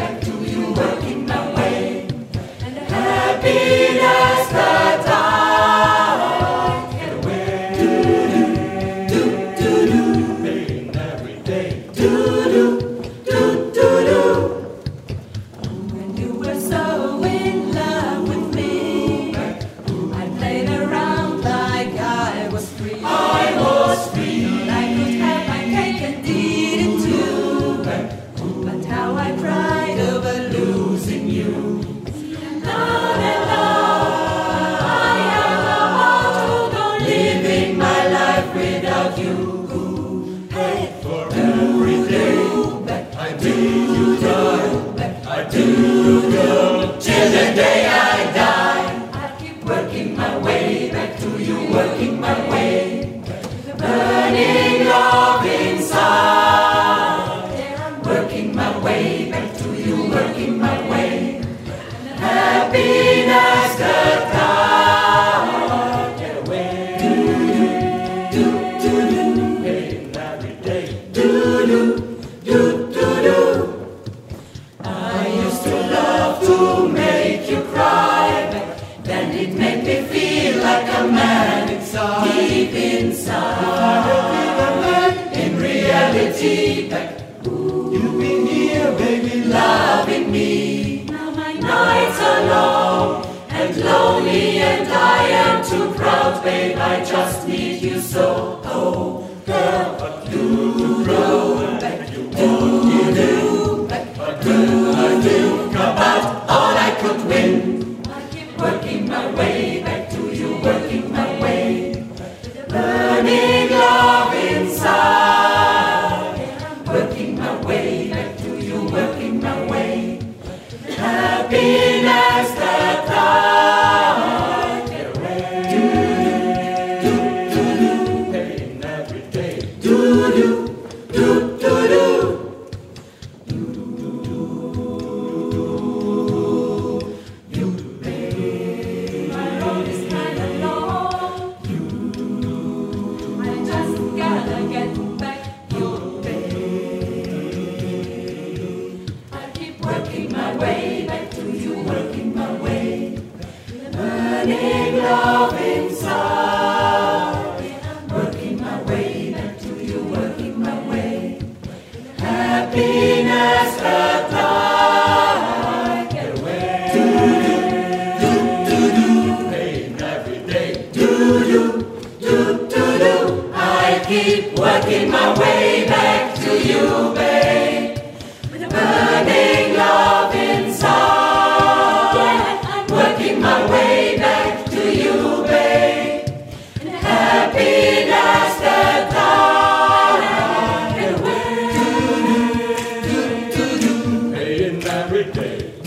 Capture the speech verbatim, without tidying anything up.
back to you, working my way. And happiness that I get away. Do, do, do, do, pain every day. Do, do, do, do, do. When you were so in love with me, I played around like I was free. I was free. I could have my cake and eat it too. But how I cried over losing you. Love and love, I have no heart to go living my life without you. Hey, for every day I do you good, I do you good till the day I die. I keep working my way back to you, working my way, burning love inside. Working my way back to you, working my way, happiness that I get away. Do do do do, pain every day. Do do do do do. I used to love to make you cry, then it made me feel like a man inside, deep inside. In reality, back. You've been here, baby, loving me. Now my nights are long and lonely, and I am too proud, babe. I just need you so. Oh, girl, what do you do? Do you do? What do I do about all I could win? I keep working my way back to you, working my way, burning love inside. Working my way back to you, working my way, happiness that I get away. Do do do do, pain every day. Do do do do do. Do do do do. You babe, my road is kind of long. You I just gotta get back your working my way back to you, working my way, burning love inside. Working my way back to you, working my way, happiness that I get away. Do do do do, pain every day. Do do do do do. I keep working my way back to you, babe. Burning love inside. Working my way back to you, babe. Happiness that I get away. Do do do do do, pain every day.